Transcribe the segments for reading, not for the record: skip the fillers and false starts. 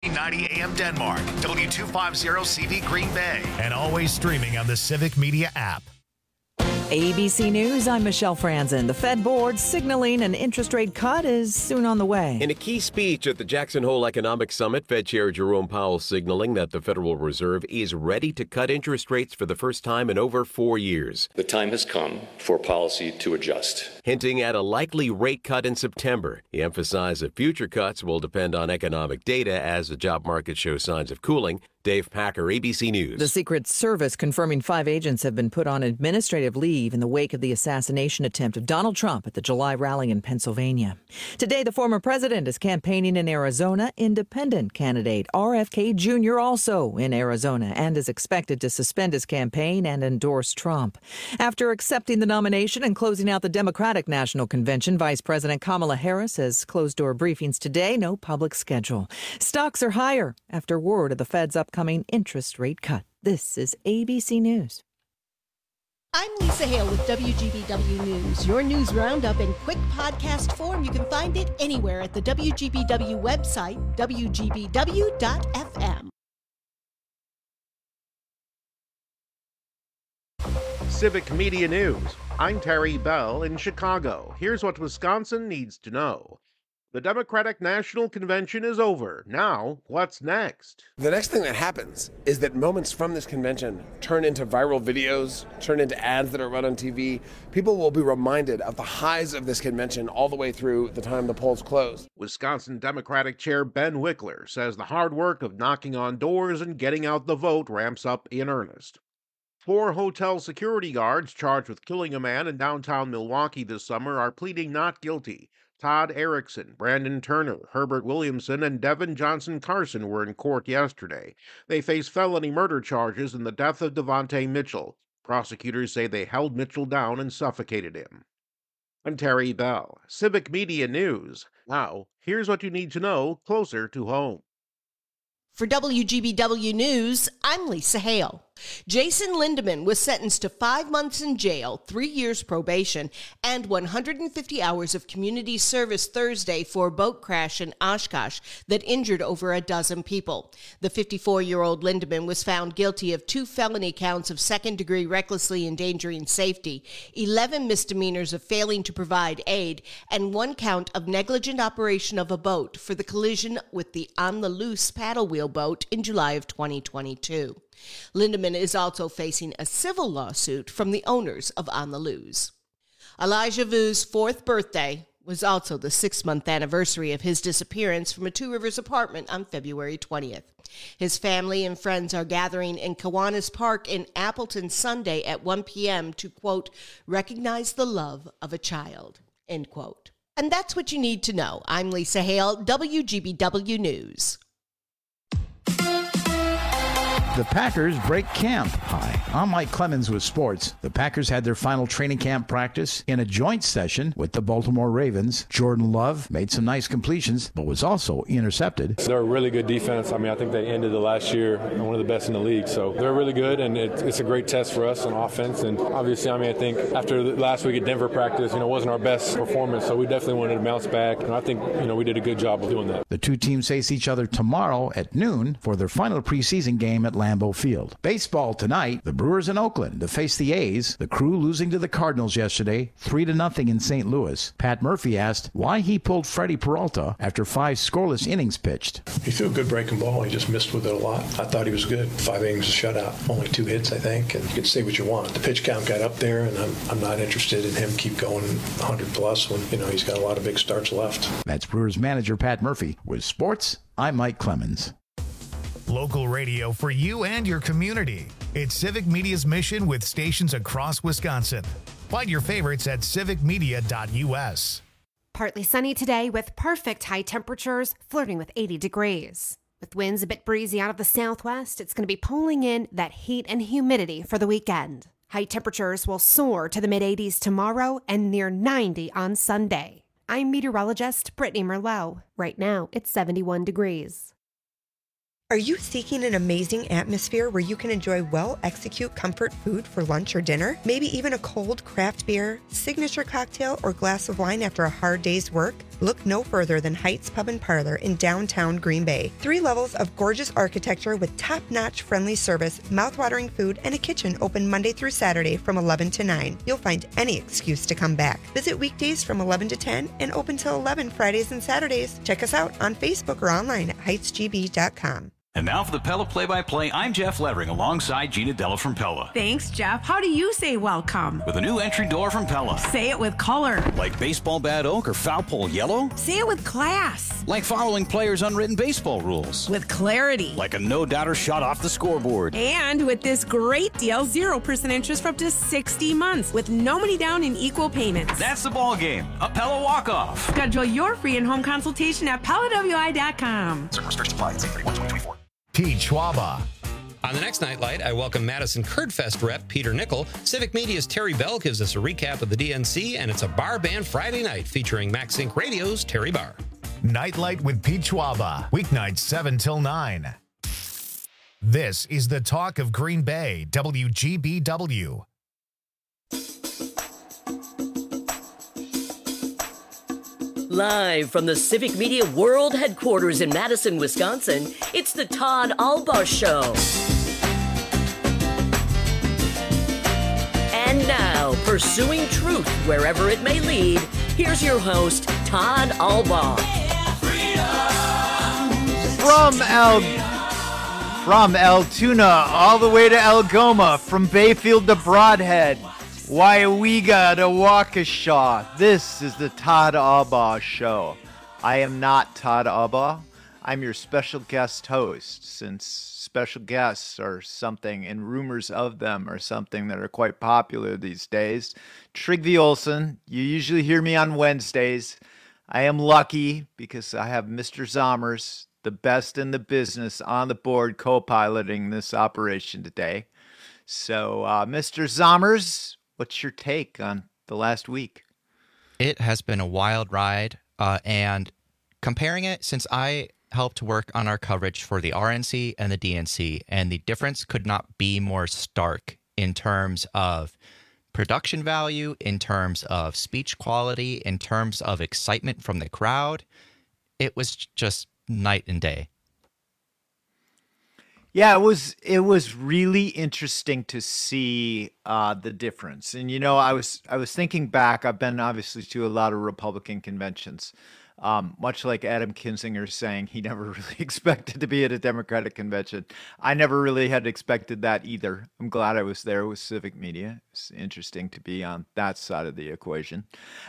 1490 AM Denmark, W250CV Green Bay, and always streaming on the Civic Media app. ABC News, I'm Michelle Franzen. The Fed board signaling an interest rate cut is soon on the way. In a key speech at the Jackson Hole Economic Summit, Fed Chair Jerome Powell signaling that the Federal Reserve is ready to cut interest rates for the first time in over 4 years. The time has come for policy to adjust. Hinting at a likely rate cut in September. He emphasized that future cuts will depend on economic data as the job market shows signs of cooling. Dave Packer, ABC News. The Secret Service confirming 5 agents have been put on administrative leave in the wake of the assassination attempt of Donald Trump at the July rally in Pennsylvania. Today, the former president is campaigning in Arizona. Independent candidate RFK Jr. also in Arizona and is expected to suspend his campaign and endorse Trump. After accepting the nomination and closing out the Democratic National Convention, Vice President Kamala Harris has closed-door briefings today. No public schedule. Stocks are higher after word of the Fed's upcoming interest rate cut. This is ABC News. I'm Lisa Hale with WGBW News. Your news roundup in quick podcast form. You can find it anywhere at the WGBW website, WGBW.FM. Civic Media News. I'm Terry Bell in Chicago. Here's what Wisconsin needs to know. The Democratic National Convention is over. Now, what's next? The next thing that happens is that moments from this convention turn into viral videos, turn into ads that are run on TV. People will be reminded of the highs of this convention all the way through the time the polls close. Wisconsin Democratic Chair Ben Wickler says the hard work of knocking on doors and getting out the vote ramps up in earnest. 4 hotel security guards charged with killing a man in downtown Milwaukee this summer are pleading not guilty. Todd Erickson, Brandon Turner, Herbert Williamson, and Devin Johnson Carson were in court yesterday. They face felony murder charges in the death of Devontae Mitchell. Prosecutors say they held Mitchell down and suffocated him. I'm Terry Bell, Civic Media News. Now, here's what you need to know closer to home. For WGBW News, I'm Lisa Hale. Jason Lindemann was sentenced to 5 months in jail, 3 years probation, and 150 hours of community service Thursday for a boat crash in Oshkosh that injured over a dozen people. The 54-year-old Lindemann was found guilty of 2 felony counts of second-degree recklessly endangering safety, 11 misdemeanors of failing to provide aid, and 1 count of negligent operation of a boat for the collision with the On the Loose paddle wheel boat in July of 2022. Lindemann is also facing a civil lawsuit from the owners of On the Loose. Elijah Vu's 4th birthday was also the 6-month anniversary of his disappearance from a Two Rivers apartment on February 20th. His family and friends are gathering in Kiwanis Park in Appleton Sunday at 1 p.m. to, quote, recognize the love of a child, end quote. And that's what you need to know. I'm Lisa Hale, WGBW News. The Packers break camp. Hi, I'm Mike Clemens with sports. The Packers had their final training camp practice in a joint session with the Baltimore Ravens. Jordan Love made some nice completions, but was also intercepted. They're a really good defense. I mean, I think they ended the last year one of the best in the league. So they're really good, and it's a great test for us on offense. And obviously, I mean, I think after last week at Denver practice, it wasn't our best performance, so we definitely wanted to bounce back. And I think, we did a good job of doing that. The two teams face each other tomorrow at noon for their final preseason game at Lambeau Field. Baseball tonight, the Brewers in Oakland to face the A's. The Crew losing to the Cardinals yesterday, 3-0 in St. Louis. Pat Murphy asked why he pulled Freddie Peralta after 5 scoreless innings pitched. He threw a good breaking ball. He just missed with it a lot. I thought he was good. 5 innings of shutout. Only 2 hits, I think. And you can say what you want. The pitch count got up there, and I'm not interested in him keep going 100 plus when, he's got a lot of big starts left. That's Brewers manager Pat Murphy. With sports, I'm Mike Clemens. Local radio for you and your community. It's Civic Media's mission with stations across Wisconsin. Find your favorites at civicmedia.us. Partly sunny today with perfect high temperatures flirting with 80 degrees. With winds a bit breezy out of the southwest, it's going to be pulling in that heat and humidity for the weekend. High temperatures will soar to the mid-80s tomorrow and near 90 on Sunday. I'm meteorologist Brittany Merlot. Right now, it's 71 degrees. Are you seeking an amazing atmosphere where you can enjoy well-executed comfort food for lunch or dinner? Maybe even a cold craft beer, signature cocktail, or glass of wine after a hard day's work? Look no further than Heights Pub and Parlor in downtown Green Bay. 3 levels of gorgeous architecture with top-notch friendly service, mouth-watering food, and a kitchen open Monday through Saturday from 11 to 9. You'll find any excuse to come back. Visit weekdays from 11 to 10 and open till 11 Fridays and Saturdays. Check us out on Facebook or online at heightsgb.com. And now for the Pella Play-by-Play, I'm Jeff Levering alongside Gina Della from Pella. Thanks, Jeff. How do you say welcome? With a new entry door from Pella. Say it with color. Like baseball bat oak or foul pole yellow? Say it with class. Like following players' unwritten baseball rules. With clarity. Like a no-doubter shot off the scoreboard. And with this great deal, 0% interest for up to 60 months with no money down and equal payments. That's the ball game. A Pella walk-off. Schedule your free in-home consultation at PellaWI.com. Certain restrictions apply. See 31/2024. Pete Schwaba. On the next Nightlight, I welcome Madison Curdfest rep Peter Nickel. Civic Media's Terry Bell gives us a recap of the DNC, and it's a bar band Friday night featuring MaxSync Radio's Terry Barr. Nightlight with Pete Schwaba. Weeknights 7 till 9. This is the talk of Green Bay, WGBW. Live from the Civic Media World Headquarters in Madison, Wisconsin, it's the Todd Albaugh Show. And now, pursuing truth wherever it may lead, here's your host, Todd Albaugh. From Altoona all the way to Algoma, from Bayfield to Broadhead, Waiwiga to Waukesha. This is the Todd Albaugh Show. I am not Todd Albaugh. I'm your special guest host, since special guests are something, and rumors of them are something that are quite popular these days. Trygve Olsen, you usually hear me on Wednesdays. I am lucky because I have Mr. Zommers, the best in the business, on the board co-piloting this operation today. So, Mr. Zommers, what's your take on the last week? It has been a wild ride, and comparing it, since I helped work on our coverage for the RNC and the DNC, and the difference could not be more stark in terms of production value, in terms of speech quality, in terms of excitement from the crowd. It was just night and day. Yeah, it was really interesting to see the difference. And, you know, I was thinking back. I've been obviously to a lot of Republican conventions, much like Adam Kinzinger saying he never really expected to be at a Democratic convention. I never really had expected that either. I'm glad I was there with Civic Media. It's interesting to be on that side of the equation.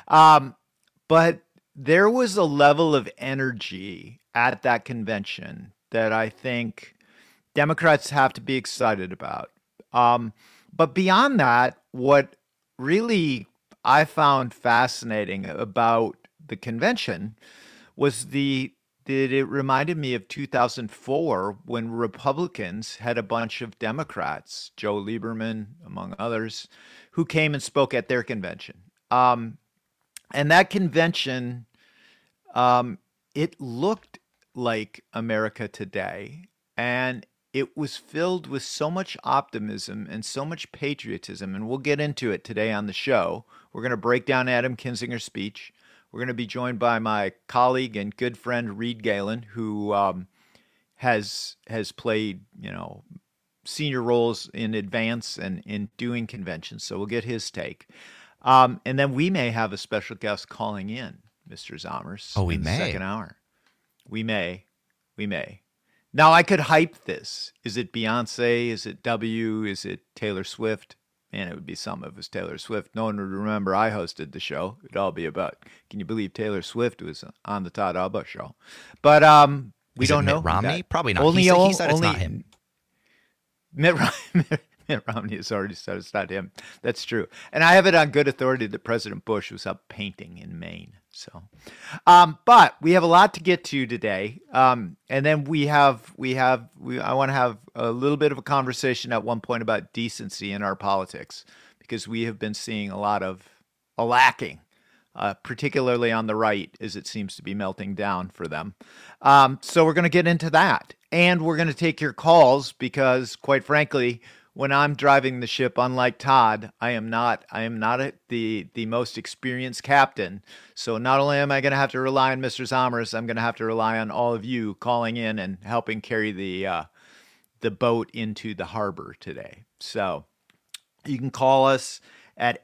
But there was a level of energy at that convention that I think Democrats have to be excited about. But beyond that, what really I found fascinating about the convention was that it reminded me of 2004 when Republicans had a bunch of Democrats, Joe Lieberman, among others, who came and spoke at their convention. And that convention, it looked like America today. And it was filled with so much optimism and so much patriotism, and we'll get into it today on the show. We're going to break down Adam Kinzinger's speech. We're going to be joined by my colleague and good friend Reed Galen, who has played, senior roles in advance and in doing conventions. So we'll get his take, and then we may have a special guest calling in, Mr. Zommers. Oh, we in may. The second hour. We may. Now, I could hype this. Is it Beyonce? Is it W? Is it Taylor Swift? Man, it would be something if it was Taylor Swift. No one would remember I hosted the show. It'd all be about, can you believe Taylor Swift was on the Todd Albaugh Show? But we don't know. Mitt Romney? Probably not. Only, he said it's not him. Mitt Romney has already said it's not him. That's true. And I have it on good authority that President Bush was up painting in Maine. So, but we have a lot to get to today. And then I want to have a little bit of a conversation at one point about decency in our politics, because we have been seeing a lot of a lacking, particularly on the right, as it seems to be melting down for them. So we're going to get into that, and we're going to take your calls because, quite frankly, when I'm driving the ship, unlike Todd, I am not the most experienced captain. So not only am I going to have to rely on Mr. Zommers, I'm going to have to rely on all of you calling in and helping carry the boat into the harbor today. So you can call us at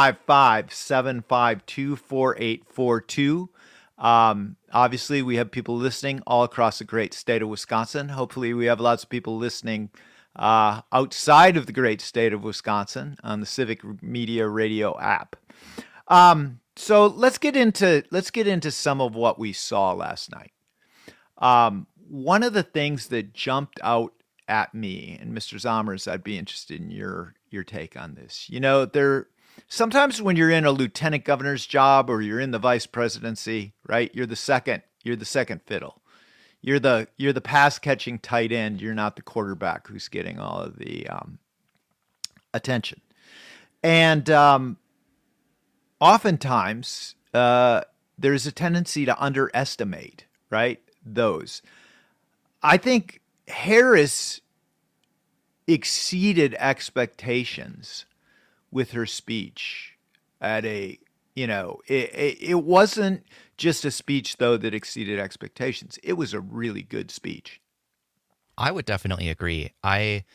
855-752-4842. Obviously, we have people listening all across the great state of Wisconsin. Hopefully, we have lots of people listening outside of the great state of Wisconsin on the Civic Media Radio app. So let's get into some of what we saw last night. One of the things that jumped out at me, and Mr. Zommers, I'd be interested in your take on this. You know, sometimes when you're in a lieutenant governor's job or you're in the vice presidency, right? You're the second fiddle. You're the pass catching tight end. You're not the quarterback who's getting all of the attention. And oftentimes there's a tendency to underestimate, right? Those. I think Harris exceeded expectations with her speech at it wasn't just a speech, though, that exceeded expectations. It was a really good speech. I would definitely agree. I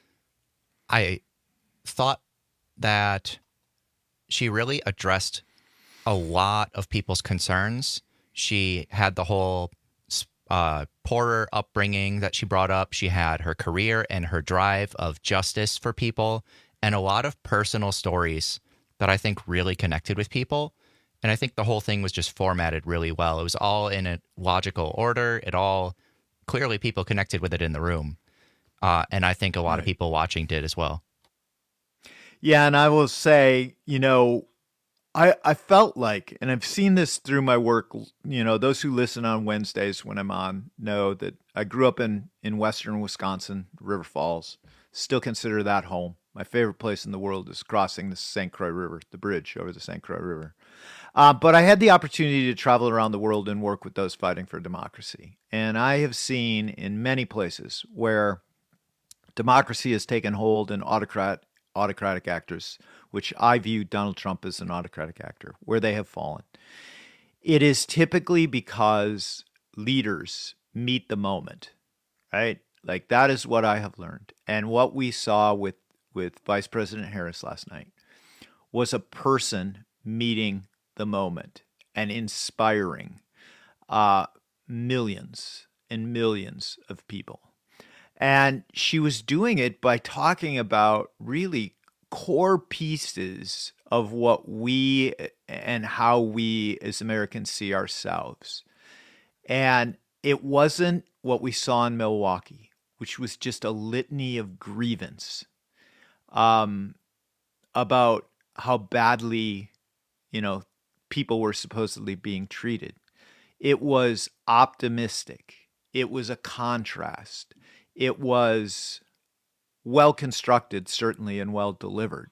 thought that she really addressed a lot of people's concerns. She had the whole poorer upbringing that she brought up. She had her career and her drive of justice for people and a lot of personal stories that I think really connected with people. And I think the whole thing was just formatted really well. It was all in a logical order. Clearly people connected with it in the room. And I think a lot of people watching did as well. Yeah, and I will say, I felt like, and I've seen this through my work, those who listen on Wednesdays when I'm on know that I grew up in western Wisconsin, River Falls, still consider that home. My favorite place in the world is crossing the St. Croix River, the bridge over the St. Croix River. But I had the opportunity to travel around the world and work with those fighting for democracy. And I have seen in many places where democracy has taken hold in autocratic actors, which I view Donald Trump as an autocratic actor, where they have fallen. It is typically because leaders meet the moment, right? Like that is what I have learned. And what we saw with Vice President Harris last night was a person meeting the moment and inspiring millions and millions of people. And she was doing it by talking about really core pieces of what we and how we as Americans see ourselves. And it wasn't what we saw in Milwaukee, which was just a litany of grievance about how badly, people were supposedly being treated. It was optimistic. It was a contrast. It was well constructed, certainly, and well delivered.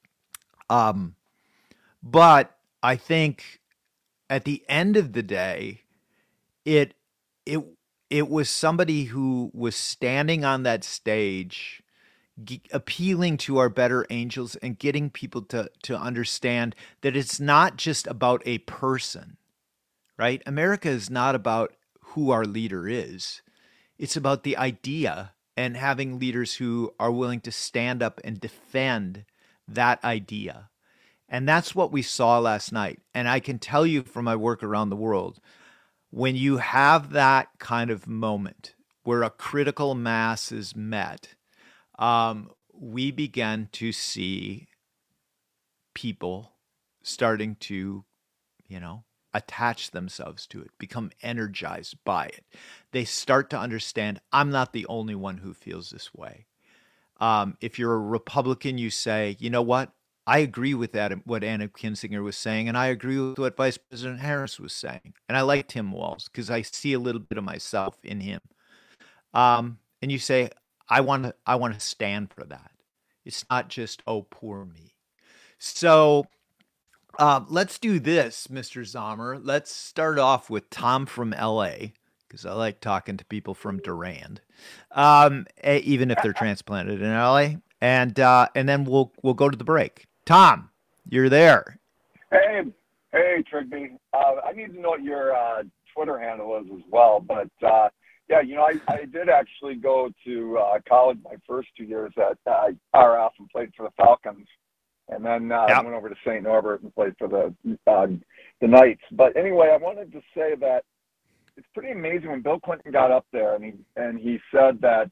But I think at the end of the day, it was somebody who was standing on that stage, appealing to our better angels and getting people to understand that it's not just about a person, right? America is not about who our leader is. It's about the idea and having leaders who are willing to stand up and defend that idea. And that's what we saw last night. And I can tell you from my work around the world, when you have that kind of moment where a critical mass is met, we began to see people starting to, attach themselves to it, become energized by it. They start to understand, I'm not the only one who feels this way. If you're a Republican, you say, you know what? I agree with that, what Anna Kinzinger was saying, and I agree with what Vice President Harris was saying. And I like Tim Walz because I see a little bit of myself in him. And you say, I want to stand for that. It's not just, oh, poor me. So let's do this, Mr. Zommer. Let's start off with Tom from L.A., because I like talking to people from Durand, even if they're transplanted in L.A. and then we'll go to the break. Tom, you're there. Hey, Trigby. I need to know what your Twitter handle is as well. But yeah, I did actually go to college my first 2 years at RF and played for the Falcons, and then went over to St. Norbert and played for the Knights. But anyway, I wanted to say that it's pretty amazing when Bill Clinton got up there and he said that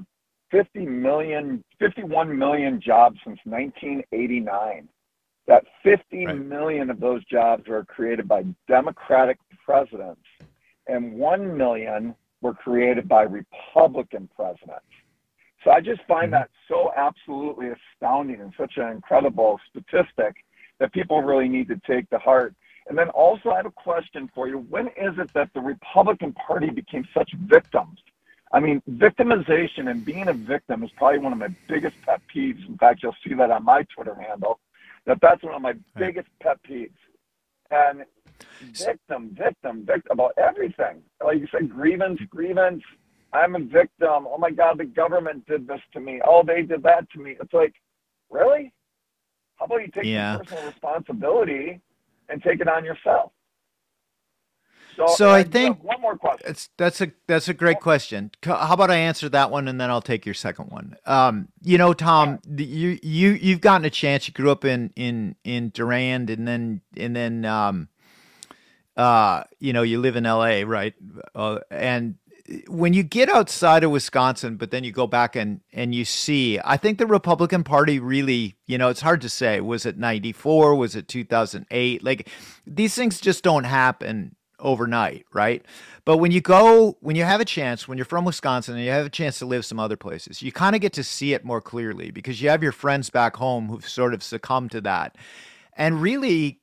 51 million jobs since 1989. That 50 million of those jobs were created by Democratic presidents, and 1 million were created by Republican presidents. So I just find that so absolutely astounding and such an incredible statistic that people really need to take to heart. And then also I have a question for you. When is it that the Republican Party became such victims? I mean, victimization and being a victim is probably one of my biggest pet peeves. In fact, you'll see that on my Twitter handle, that's one of my biggest pet peeves. And victim about everything. Like you said, grievance. I'm a victim. Oh my God, the government did this to me. Oh, they did that to me. It's like, really? How about you take some personal responsibility and take it on yourself? So I think one more question. That's a great question. How about I answer that one and then I'll take your second one. Tom, you've gotten a chance. You grew up in Durand, and then you live in LA, right? And when you get outside of Wisconsin, but then you go back and you see, I think the Republican Party really, it's hard to say. Was it 94? Was it 2008? Like, these things just don't happen overnight, right? But when you have a chance, when you're from Wisconsin and you have a chance to live some other places, you kind of get to see it more clearly because you have your friends back home who've sort of succumbed to that. And really,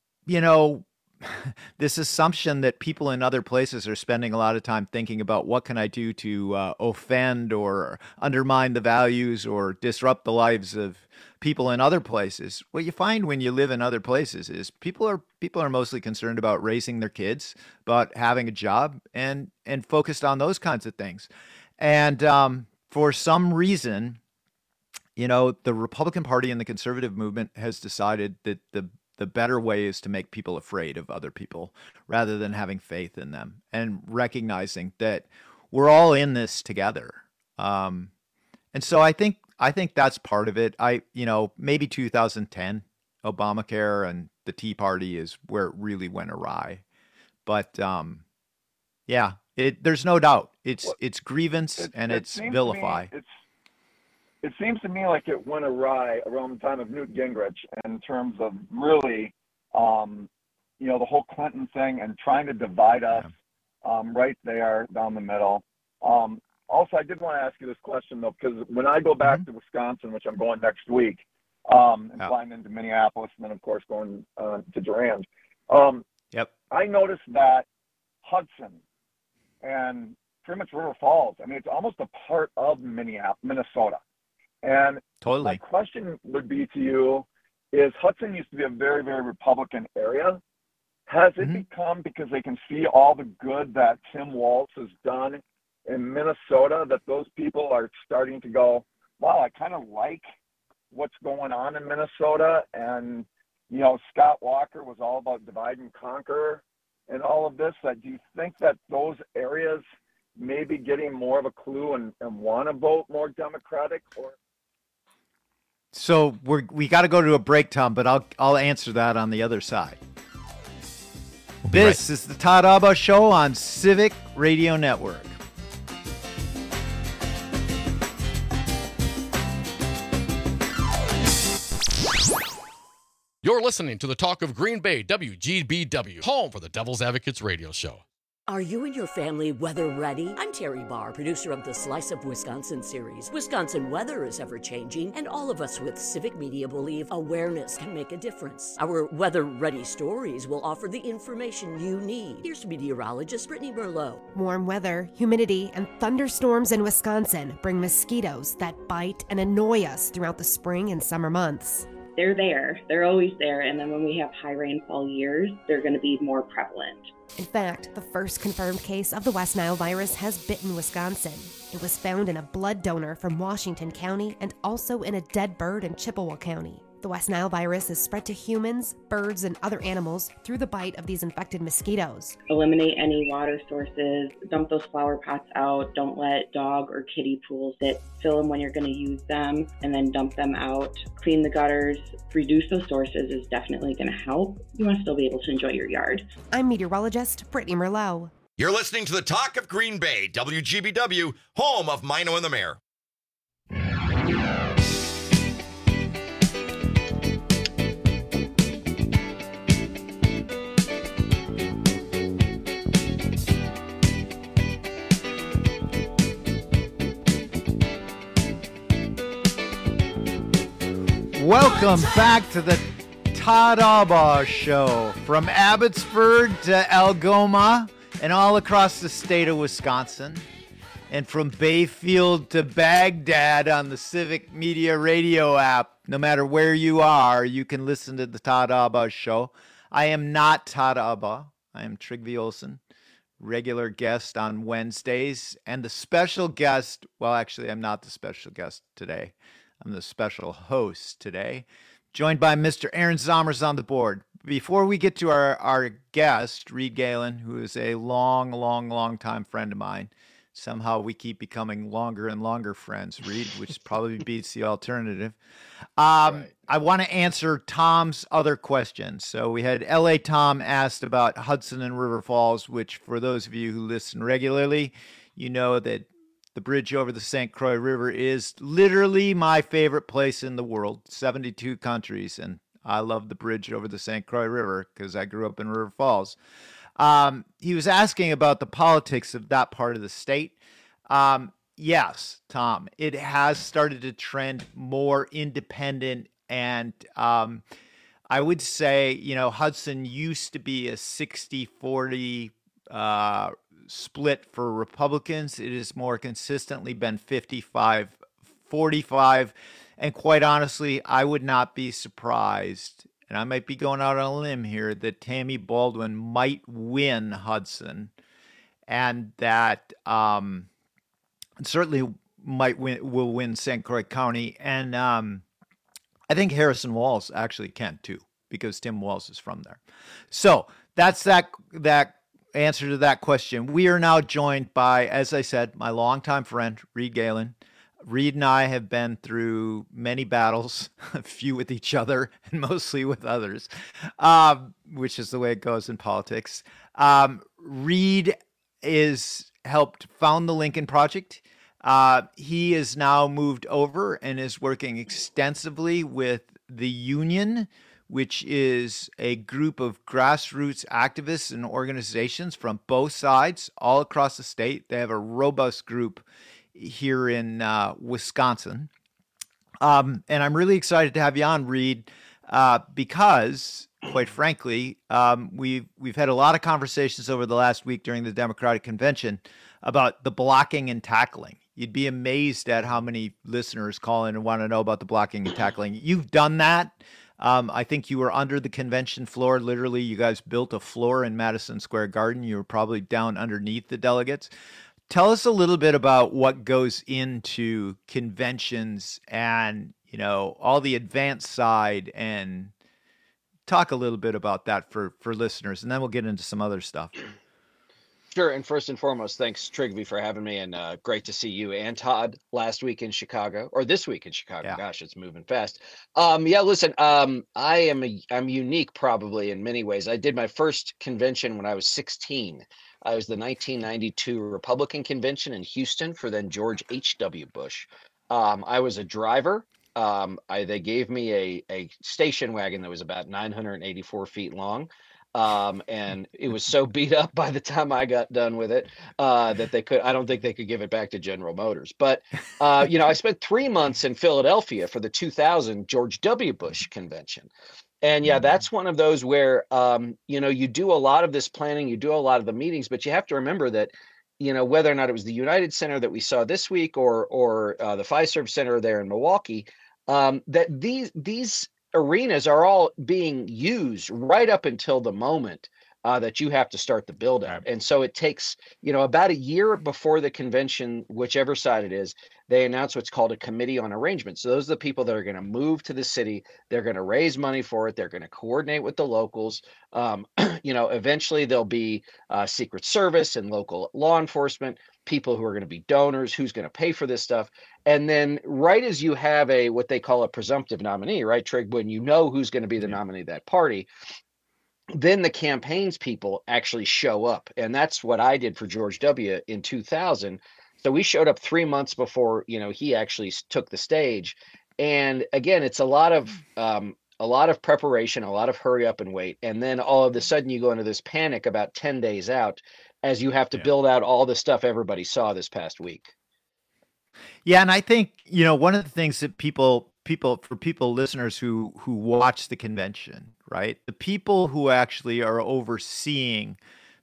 this assumption that people in other places are spending a lot of time thinking about what can I do to offend or undermine the values or disrupt the lives of people in other places. What you find when you live in other places is people are mostly concerned about raising their kids, about having a job, and focused on those kinds of things. And for some reason, the Republican Party and the conservative movement has decided that the better way is to make people afraid of other people rather than having faith in them and recognizing that we're all in this together. And so I think that's part of it. Maybe 2010, Obamacare and the Tea Party is where it really went awry. But there's no doubt it's grievance and it's vilify. It seems to me like it went awry around the time of Newt Gingrich in terms of really, the whole Clinton thing and trying to divide us right there down the middle. Also, I did want to ask you this question, though, because when I go back to Wisconsin, which I'm going next week, and flying into Minneapolis and then, of course, going to Durand, I noticed that Hudson and pretty much River Falls, it's almost a part of Minnesota. And my question would be to you is Hudson used to be a very, very Republican area. Has it become, because they can see all the good that Tim Walz has done in Minnesota, that those people are starting to go, wow, I kind of like what's going on in Minnesota? And, Scott Walker was all about divide and conquer and all of this. Do you think that those areas may be getting more of a clue and want to vote more Democratic? So we got to go to a break, Tom, but I'll answer that on the other side. This is the Todd Abba Show on Civic Radio Network. You're listening to the Talk of Green Bay, WGBW, home for the Devil's Advocates radio show. Are you and your family weather ready? I'm Terry Barr, producer of the Slice of Wisconsin series. Wisconsin weather is ever-changing, and all of us with Civic Media believe awareness can make a difference. Our weather-ready stories will offer the information you need. Here's meteorologist Brittany Merlot. Warm weather, humidity, and thunderstorms in Wisconsin bring mosquitoes that bite and annoy us throughout the spring and summer months. they're there. They're always there. And then when we have high rainfall years, they're going to be more prevalent. In fact, the first confirmed case of the West Nile virus has bitten Wisconsin. It was found in a blood donor from Washington County and also in a dead bird in Chippewa County. The West Nile virus is spread to humans, birds, and other animals through the bite of these infected mosquitoes. Eliminate any water sources, dump those flower pots out, don't let dog or kiddie pools sit, fill them when you're going to use them, and then dump them out. Clean the gutters, reduce those sources is definitely going to help. You want to still be able to enjoy your yard. I'm meteorologist Brittany Merlot. You're listening to the Talk of Green Bay, WGBW, home of Mino and the Mayor. Welcome back to the Todd Albaugh Show. From Abbotsford to Algoma and all across the state of Wisconsin. And from Bayfield to Baghdad on the Civic Media radio app. No matter where you are, you can listen to the Todd Albaugh Show. I am not Todd Albaugh. I am Trygve Olsen, regular guest on Wednesdays. And the special guest, well, actually, I'm not the special guest today. I'm the special host today, joined by Mr. Aaron Zommers on the board. Before we get to our guest, Reed Galen, who is a long time friend of mine. Somehow we keep becoming longer and longer friends, Reed, which probably beats the alternative. Right. I want to answer Tom's other question. So we had L.A. Tom asked about Hudson and River Falls, which for those of you who listen regularly, you know that the bridge over the St. Croix River is literally my favorite place in the world, 72 countries, and I love the bridge over the St. Croix River because I grew up in River Falls. He was asking about the politics of that part of the state. Yes, Tom, it has started to trend more independent, and I would say, Hudson used to be a 60-40 split for Republicans. It has more consistently been 55-45. And quite honestly, I would not be surprised, and I might be going out on a limb here, that Tammy Baldwin might win Hudson, and that certainly will win St. Croix County. And I think Harrison Walls actually can too, because Tim Walz is from there. So that's that answer to that question. We are now joined by, as I said, my longtime friend, Reed Galen. Reed and I have been through many battles, a few with each other and mostly with others, which is the way it goes in politics. Reed is helped found the Lincoln Project. He is now moved over and is working extensively with the Union, which is a group of grassroots activists and organizations from both sides all across the state. They have a robust group here in Wisconsin. And I'm really excited to have you on, Reed, because, quite frankly, we've had a lot of conversations over the last week during the Democratic Convention about the blocking and tackling. You'd be amazed at how many listeners call in and want to know about the blocking and tackling. You've done that. I think you were under the convention floor. Literally, you guys built a floor in Madison Square Garden. You were probably down underneath the delegates. Tell us a little bit about what goes into conventions and, all the advanced side, and talk a little bit about that for listeners, and then we'll get into some other stuff. Sure. And first and foremost, thanks, Trygve, for having me, and great to see you and Todd last week in Chicago, or this week in Chicago. Yeah. Gosh, it's moving fast. Listen, I'm unique probably in many ways. I did my first convention when I was 16. I was the 1992 Republican convention in Houston for then George H.W. Bush. I was a driver. They gave me a station wagon that was about 984 feet long. And it was so beat up by the time I got done with it that I don't think they could give it back to General Motors. But, I spent 3 months in Philadelphia for the 2000 George W. Bush convention. And that's one of those where, you do a lot of this planning, you do a lot of the meetings, but you have to remember that, whether or not it was the United Center that we saw this week or the Fiserv Center there in Milwaukee, that these arenas are all being used right up until the moment that you have to start the build out. And so it takes, about a year before the convention, whichever side it is, they announce what's called a committee on arrangement. So those are the people that are going to move to the city. They're going to raise money for it. They're going to coordinate with the locals. Eventually there'll be Secret Service and local law enforcement, people who are going to be donors, who's going to pay for this stuff. And then right as you have what they call a presumptive nominee, right, Trig, when you know who's going to be the nominee of that party, then the campaigns people actually show up. And that's what I did for George W. in 2000. So we showed up 3 months before, he actually took the stage. And again, it's a lot of preparation, a lot of hurry up and wait. And then all of a sudden you go into this panic about 10 days out as you have to build out all the stuff everybody saw this past week. Yeah. And I think, one of the things that listeners who watch the convention, right? The people who actually are overseeing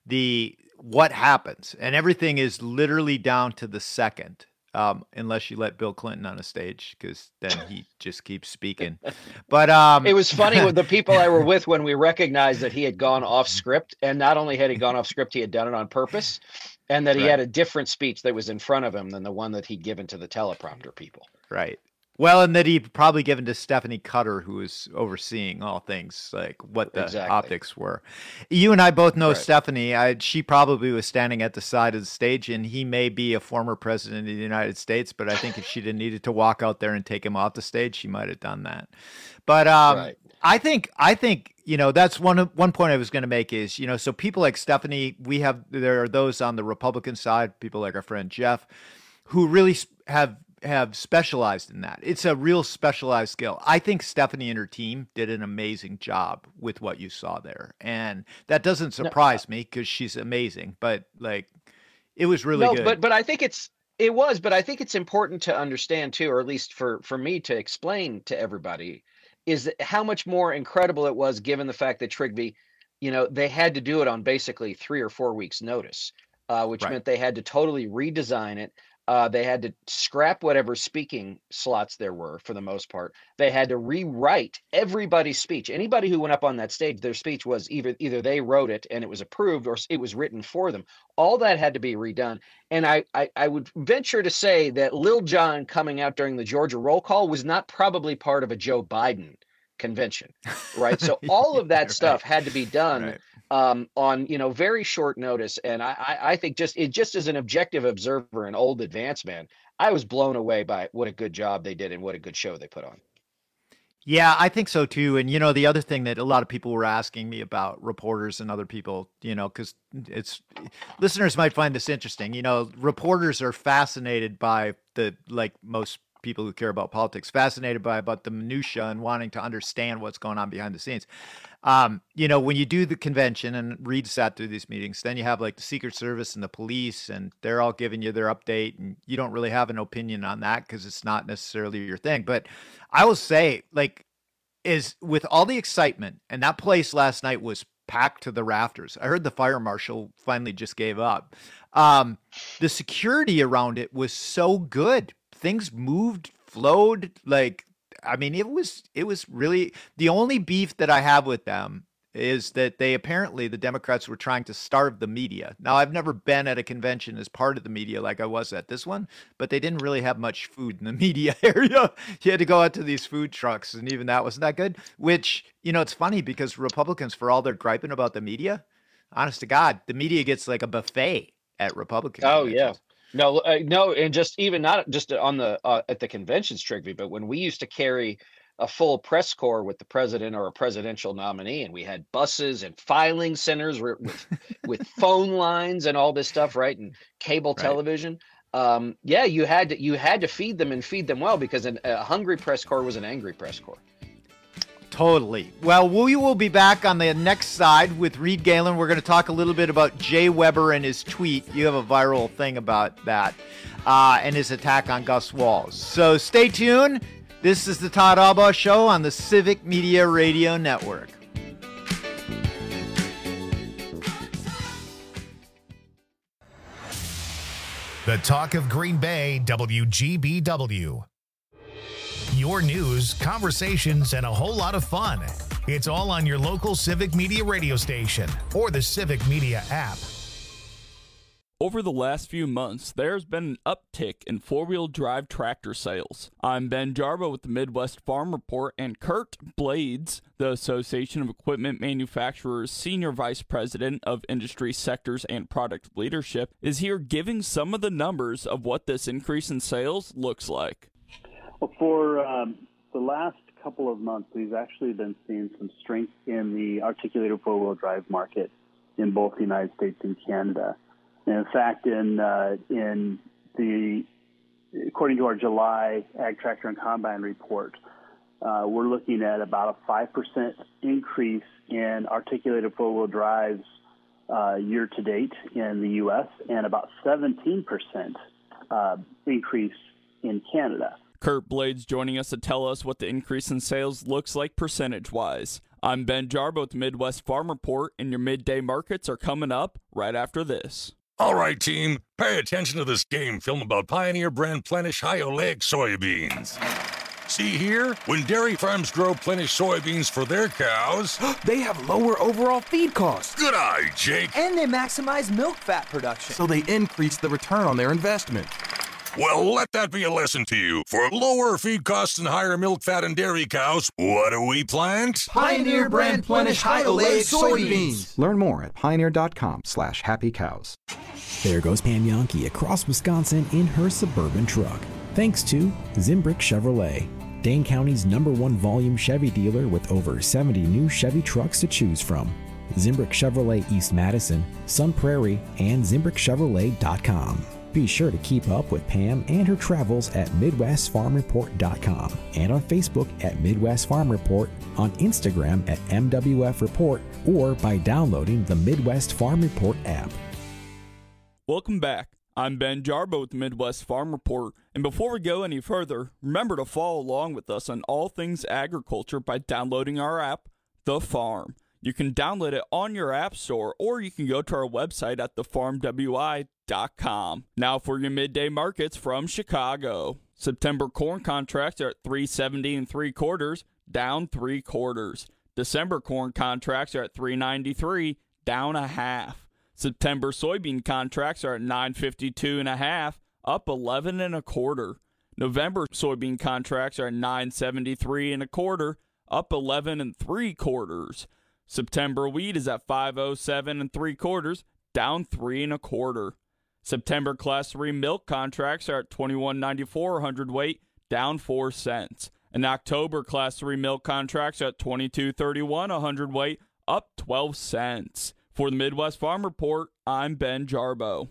what happens, and everything is literally down to the second, unless you let Bill Clinton on a stage, because then he just keeps speaking. But it was funny with the people I were with when we recognized that he had gone off script, and not only had he gone off script, he had done it on purpose, and that he had a different speech that was in front of him than the one that he'd given to the teleprompter people. Right. Well, and that he'd probably given to Stephanie Cutter, who was overseeing all things, like what the optics were. You and I both know Stephanie. She probably was standing at the side of the stage, and he may be a former president of the United States, but I think if she didn't needed to walk out there and take him off the stage, she might have done that. But I think that's one point I was going to make is, so people like Stephanie, there are those on the Republican side, people like our friend Jeff, who really have specialized in that. It's a real specialized skill. I think Stephanie and her team did an amazing job with what you saw there. And that doesn't surprise me because she's amazing, but it was really good. But I think it's important to understand too, or at least for me to explain to everybody, is how much more incredible it was given the fact that Trigby, they had to do it on basically 3 or 4 weeks notice, which meant they had to totally redesign it. They had to scrap whatever speaking slots there were for the most part. They had to rewrite everybody's speech. Anybody who went up on that stage, their speech was either they wrote it and it was approved or it was written for them. All that had to be redone. And I would venture to say that Lil Jon coming out during the Georgia roll call was not probably part of a Joe Biden convention, right? So all of that stuff had to be done on very short notice. And I think just as an objective observer and old advance man, I was blown away by what a good job they did and what a good show they put on. Yeah, I think so too. And the other thing that a lot of people were asking me about, reporters and other people, because listeners might find this interesting. Reporters are fascinated by most people who care about politics, fascinated about the minutia and wanting to understand what's going on behind the scenes. When you do the convention, and Reed sat through these meetings, then you have the Secret Service and the police, and they're all giving you their update, and you don't really have an opinion on that because it's not necessarily your thing. But I will say, is with all the excitement, and that place last night was packed to the rafters. I heard the fire marshal finally just gave up. The security around it was so good. Things moved, flowed. It was really, the only beef that I have with them is that the Democrats were trying to starve the media. Now, I've never been at a convention as part of the media like I was at this one, but they didn't really have much food in the media area. You had to go out to these food trucks, and even that wasn't that good, which, it's funny because Republicans, for all their griping about the media, honest to God, the media gets like a buffet at Republican conventions. Yeah. No, and just even not just on the at the conventions, Trigby, but when we used to carry a full press corps with the president or a presidential nominee, and we had buses and filing centers with phone lines and all this stuff, right, and cable television. You had to feed them and feed them well, because a hungry press corps was an angry press corps. Totally. Well, we will be back on the next side with Reed Galen. We're going to talk a little bit about Jay Weber and his tweet. You have a viral thing about that, and his attack on Gus Walls. So stay tuned. This is the Todd Albaugh Show on the Civic Media Radio Network. The talk of Green Bay, WGBW. your news, conversations, and a whole lot of fun. It's all on your local Civic Media radio station or the Civic Media app. Over the last few months, there's been an uptick in four-wheel drive tractor sales. I'm Ben Jarbo with the Midwest Farm Report, and Kurt Blades, the Association of Equipment Manufacturers Senior Vice President of Industry Sectors and Product Leadership, is here giving some of the numbers of what this increase in sales looks like. Well, for the last couple of months, we've actually been seeing some strength in the articulated four-wheel drive market in both the United States and Canada. And in fact, according to our July Ag Tractor and Combine report, we're looking at about a 5% increase in articulated four-wheel drives year to date in the U.S. and about 17% increase in Canada. Kurt Blades joining us to tell us what the increase in sales looks like percentage-wise. I'm Ben Jarbo with the Midwest Farm Report, and your midday markets are coming up right after this. All right, team, pay attention to this game film about Pioneer brand Plenish High Oleic soybeans. See here? When dairy farms grow Plenish soybeans for their cows, they have lower overall feed costs. Good eye, Jake. And they maximize milk fat production, so they increase the return on their investment. Well, let that be a lesson to you. For lower feed costs and higher milk fat in dairy cows, what do we plant? Pioneer brand Plenish High Oleic soybeans. Learn more at pioneer.com/happycows. There goes Pam Yonke across Wisconsin in her Suburban truck. Thanks to Zimbrick Chevrolet, Dane County's #1 volume Chevy dealer with over 70 new Chevy trucks to choose from. Zimbrick Chevrolet East Madison, Sun Prairie, and ZimbrickChevrolet.com. Be sure to keep up with Pam and her travels at MidwestFarmReport.com and on Facebook at Midwest Farm Report, on Instagram at MWF Report, or by downloading the Midwest Farm Report app. Welcome back. I'm Ben Jarbo with the Midwest Farm Report, and before we go any further, remember to follow along with us on all things agriculture by downloading our app, The Farm. You can download it on your app store, or you can go to our website at thefarmwi.com. Now for your midday markets from Chicago. September corn contracts are at $3.70 3/4, down 3/4. December corn contracts are at $3.93, down 1/2. September soybean contracts are at $9.52 1/2, up 11 1/4. November soybean contracts are at $9.73 1/4, up 11 3/4. September wheat is at $5.07 3/4, down 3 1/4. September Class 3 milk contracts are at $21.94 hundredweight, down 4 cents. And October Class 3 milk contracts are at $22.31 a hundredweight, up 12 cents. For the Midwest Farm Report, I'm Ben Jarbo.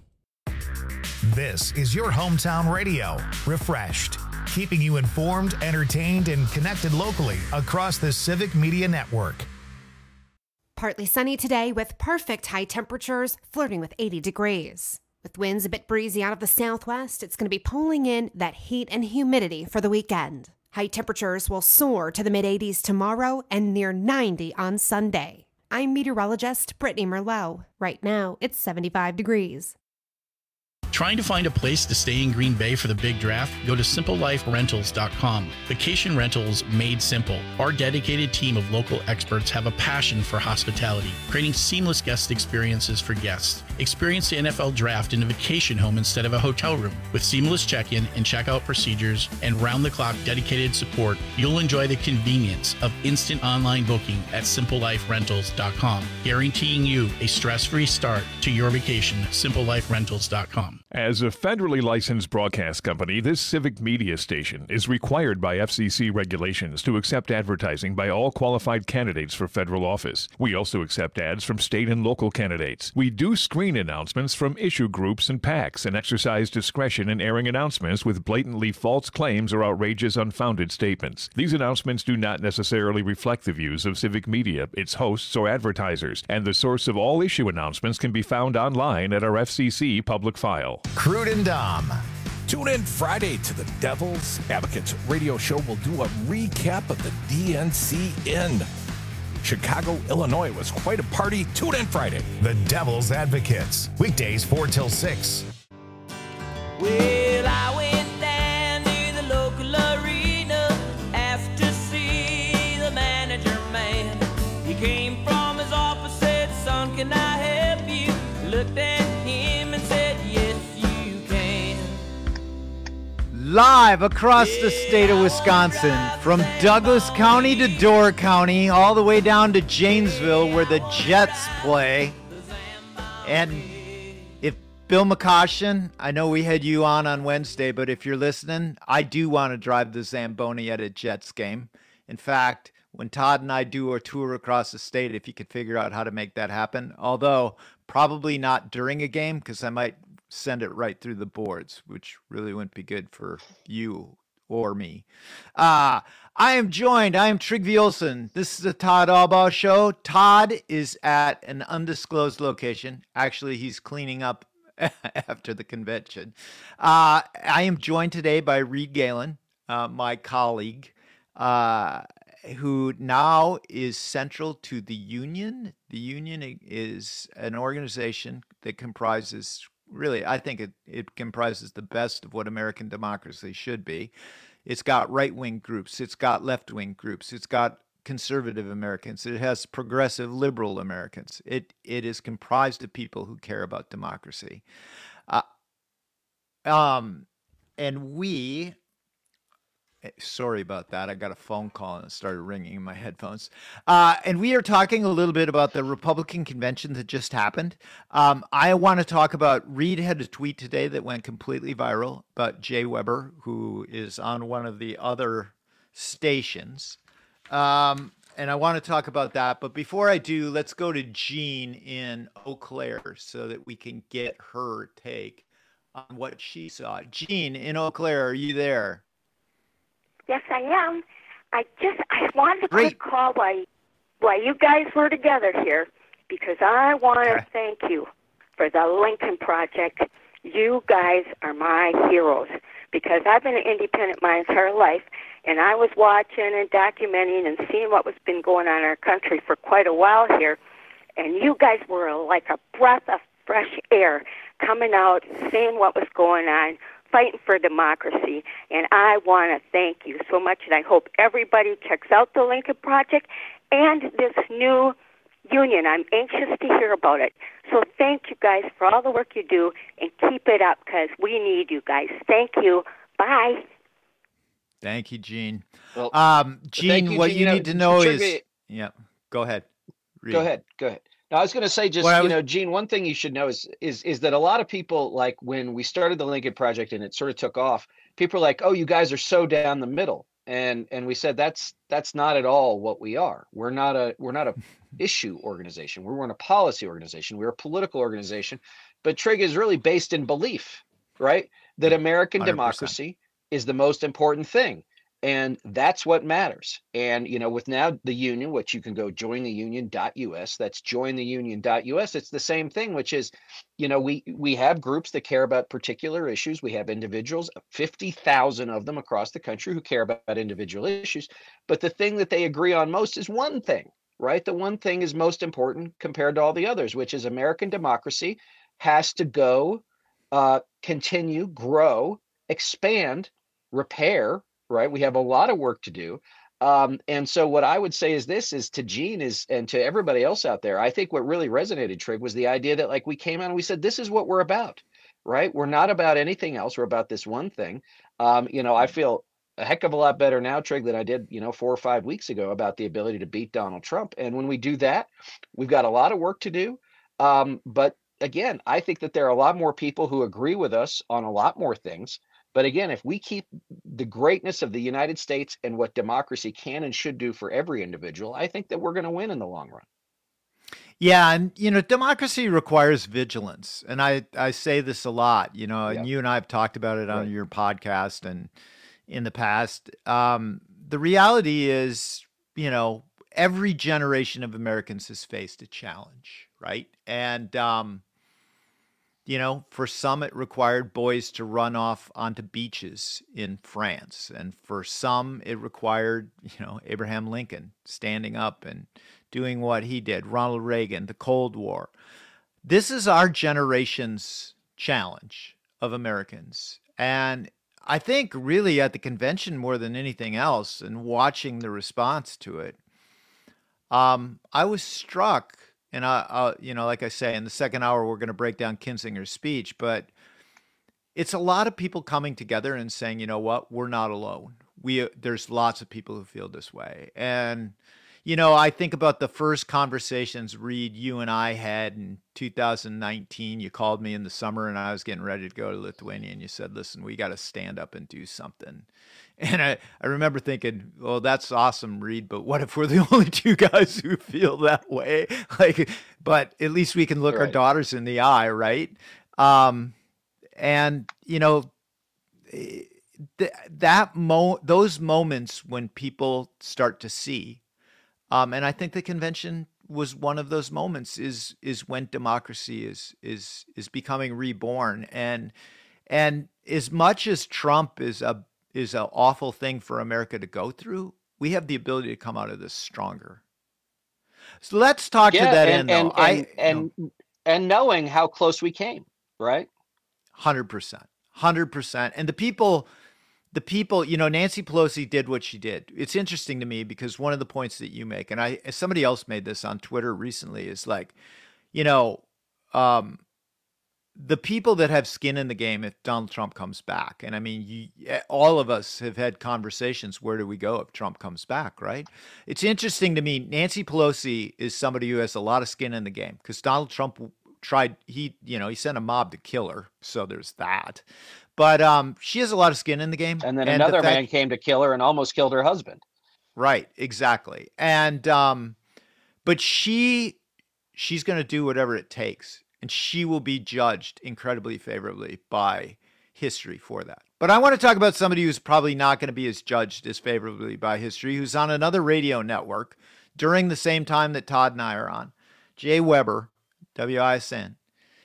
This is your hometown radio, refreshed, keeping you informed, entertained, and connected locally across the Civic Media Network. Partly sunny today with perfect high temperatures, flirting with 80 degrees. With winds a bit breezy out of the southwest, it's going to be pulling in that heat and humidity for the weekend. High temperatures will soar to the mid-80s tomorrow and near 90 on Sunday. I'm meteorologist Brittany Merlot. Right now, it's 75 degrees. Trying to find a place to stay in Green Bay for the big draft? Go to simpleliferentals.com. Vacation rentals made simple. Our dedicated team of local experts have a passion for hospitality, creating seamless guest experiences for guests. Experience the NFL draft in a vacation home instead of a hotel room. With seamless check-in and check-out procedures and round-the-clock dedicated support, you'll enjoy the convenience of instant online booking at simpleliferentals.com, guaranteeing you a stress-free start to your vacation. simpleliferentals.com. As a federally licensed broadcast company, this Civic Media station is required by FCC regulations to accept advertising by all qualified candidates for federal office. We also accept ads from state and local candidates. We do screen announcements from issue groups and PACs and exercise discretion in airing announcements with blatantly false claims or outrageous, unfounded statements. These announcements do not necessarily reflect the views of Civic Media, its hosts, or advertisers, and the source of all issue announcements can be found online at our FCC public file. Crude and Dom. Tune in Friday to the Devil's Advocates radio show. We'll do a recap of the DNC in Chicago, Illinois. It was quite a party. Tune in Friday. The Devil's Advocates. Weekdays 4 till 6. Well, I went down to the local arena Live across the state of Wisconsin, from Douglas County to Door County, all the way down to Janesville where the Jets play. And if Bill McCoshen, I know we had you on Wednesday, but if you're listening, I do want to drive the Zamboni at a Jets game. In fact, when Todd and I do a tour across the state, if you could figure out how to make that happen, although probably not during a game because I might send it right through the boards, which really wouldn't be good for you or me. I am Trygve Olsen. This is the Todd Albaugh Show. Todd is at an undisclosed location. Actually, he's cleaning up after the convention. I am joined today by Reed Galen, my colleague, who now is central to the Union. The Union is an organization that comprises, really, I think it comprises the best of what American democracy should be. It's got right-wing groups. It's got left-wing groups. It's got conservative Americans. It has progressive liberal Americans. It is comprised of people who care about democracy. And we... Sorry about that. I got a phone call and it started ringing in my headphones. And we are talking a little bit about the Republican convention that just happened. I want to talk about, Reed had a tweet today that went completely viral about Jay Weber, who is on one of the other stations. And I want to talk about that. But before I do, let's go to Jean in Eau Claire so that we can get her take on what she saw. Jean in Eau Claire, are you there? Yes, I am. I wanted a quick call while you guys were together here because I want to thank you for the Lincoln Project. You guys are my heroes because I've been an independent my entire life, and I was watching and documenting and seeing what was been going on in our country for quite a while here, and you guys were like a breath of fresh air coming out, seeing what was going on, fighting for democracy, and I want to thank you so much, and I hope everybody checks out the Lincoln Project and this new union. I'm anxious to hear about it. So thank you guys for all the work you do, and keep it up because we need you guys. Thank you. Bye. Thank you, Gene. Well, Gene, you, what Gene, you need to know Trygve, is... Yeah, go ahead. Reed. Go ahead. No, I was going to say Gene, one thing you should know is that a lot of people, like when we started the Lincoln Project and it sort of took off, people are like, oh, you guys are so down the middle. And we said, that's not at all what we are. We're not a issue organization. We're a policy organization. We're a political organization, but Trig is really based in belief, right? That American 100%. Democracy is the most important thing. And that's what matters. And, with now the union, which you can go jointheunion.us, that's jointheunion.us. It's the same thing, which is, we have groups that care about particular issues. We have individuals, 50,000 of them across the country who care about individual issues. But the thing that they agree on most is one thing, right? The one thing is most important compared to all the others, which is American democracy has to go, continue, grow, expand, repair. Right. We have a lot of work to do. And so what I would say is this is to Gene and to everybody else out there, I think what really resonated, Trig, was the idea that like we came out and we said, this is what we're about. Right. We're not about anything else. We're about this one thing. I feel a heck of a lot better now, Trig, than I did, 4 or 5 weeks ago about the ability to beat Donald Trump. And when we do that, we've got a lot of work to do. But again, I think that there are a lot more people who agree with us on a lot more things. But again, if we keep the greatness of the United States and what democracy can and should do for every individual, I think that we're going to win in the long run. Yeah. And, democracy requires vigilance. And I say this a lot, and you and I have talked about it on your podcast and in the past. The reality is, every generation of Americans has faced a challenge, right? And, for some, it required boys to run off onto beaches in France. And for some, it required, Abraham Lincoln standing up and doing what he did, Ronald Reagan, the Cold War. This is our generation's challenge of Americans. And I think really at the convention more than anything else and watching the response to it, I was struck. And like I say, in the second hour, we're going to break down Kinzinger's speech. But it's a lot of people coming together and saying, you know what, we're not alone. There's lots of people who feel this way. And, you know, I think about the first conversations, Reed, you and I had in 2019. You called me in the summer and I was getting ready to go to Lithuania, and you said, listen, we got to stand up and do something. And I remember thinking, well, that's awesome, Reed, but what if we're the only two guys who feel that way? Like, but at least we can look our daughters in the eye, right? And, you know, those moments when people start to see, and I think the convention was one of those moments, is when democracy is becoming reborn. And as much as Trump is an awful thing for America to go through, we have the ability to come out of this stronger. So let's talk to that end, though. And knowing how close we came, right? 100%. And the people, you know, Nancy Pelosi did what she did. It's interesting to me because one of the points that you make, and somebody else made this on Twitter recently, is like, you know, the people that have skin in the game if Donald Trump comes back. And I mean, all of us have had conversations, where do we go if Trump comes back, right? It's interesting to me, Nancy Pelosi is somebody who has a lot of skin in the game because Donald Trump he sent a mob to kill her. So there's that. But she has a lot of skin in the game. And then another man came to kill her and almost killed her husband. Right, exactly. And but she's going to do whatever it takes, and she will be judged incredibly favorably by history for that. But I want to talk about somebody who's probably not going to be judged as favorably by history, who's on another radio network during the same time that Todd and I are on. Jay Weber, WISN.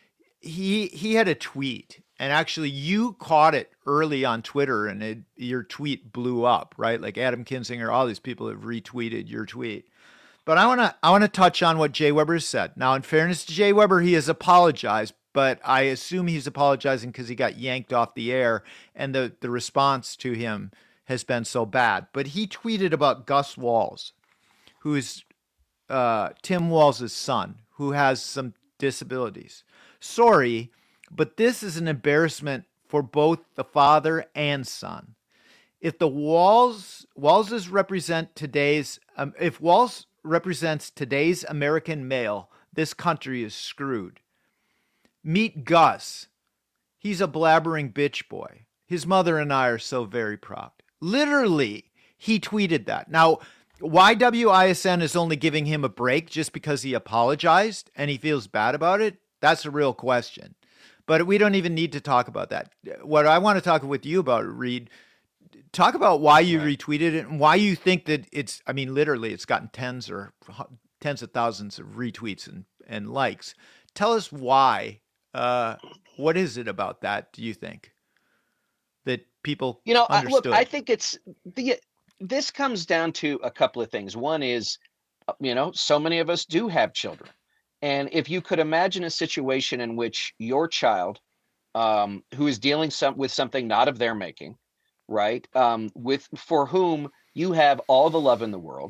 He had a tweet, and actually you caught it early on Twitter, and your tweet blew up, right? Like Adam Kinzinger, all these people have retweeted your tweet. But I want to touch on what Jay Weber said. Now, in fairness to Jay Weber, he has apologized, but I assume he's apologizing because he got yanked off the air, and the response to him has been so bad. But he tweeted about Gus Walz, who is Tim Walz's son, who has some disabilities. Sorry, but this is an embarrassment for both the father and son. If the Walzes represent today's, if Walz represents today's American male, this country is screwed. Meet Gus. He's a blabbering bitch boy. His mother and I are so very proud. Literally, he tweeted that. Now, why WISN is only giving him a break just because he apologized and he feels bad about it, that's a real question. But we don't even need to talk about that. What I want to talk with you about, Reed, talk about why you retweeted it and why you think that it's, I mean, literally, it's gotten tens of thousands of retweets and likes. Tell us why. What is it about that, do you think, that people understood? Look, I think this comes down to a couple of things. One is, so many of us do have children. And if you could imagine a situation in which your child, who is dealing with something not of their making, right, for whom you have all the love in the world,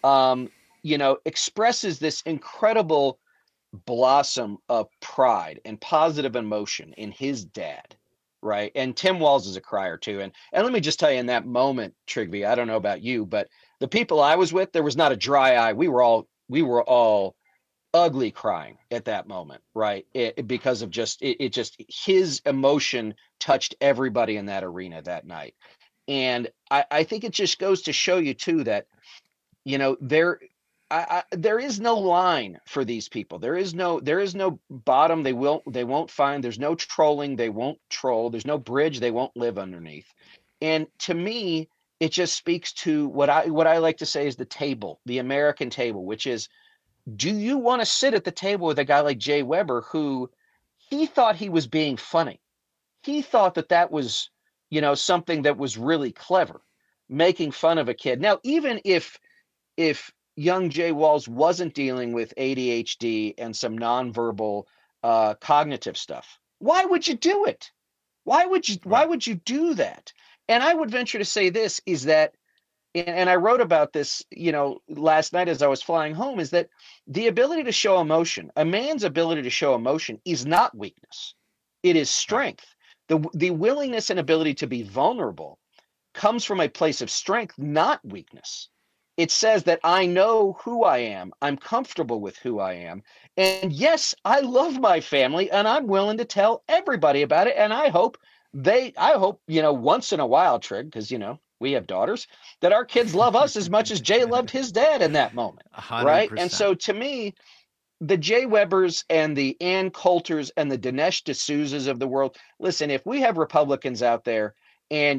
expresses this incredible blossom of pride and positive emotion in his dad, right? And Tim Walz is a crier too. And let me just tell you, in that moment, Trigby, I don't know about you, but the people I was with, there was not a dry eye. We were all ugly crying at that moment, right? Because of just his emotion touched everybody in that arena that night. And I think it just goes to show you too that, there is no line for these people. There is no bottom they won't find. There's no trolling they won't troll. There's no bridge they won't live underneath. And to me, it just speaks to what I like to say is the table, the American table, which is, do you want to sit at the table with a guy like Jay Weber, who he thought he was being funny? He thought that was, something that was really clever, making fun of a kid. Now, even if young Jay Walz wasn't dealing with ADHD and some nonverbal cognitive stuff, why would you do it? Why would you do that? And I would venture to say this is that, and I wrote about this, last night as I was flying home, is that the ability to show emotion, a man's ability to show emotion, is not weakness. It is strength. The willingness and ability to be vulnerable comes from a place of strength, not weakness. It says that I know who I am. I'm comfortable with who I am. And yes, I love my family and I'm willing to tell everybody about it. And I hope, once in a while, Trig, because, we have daughters, that our kids love us as much as Jay loved his dad in that moment. 100%. Right. And so to me, the Jay Webbers and the Ann Coulters and the Dinesh D'Souza's of the world, listen, if we have Republicans out there and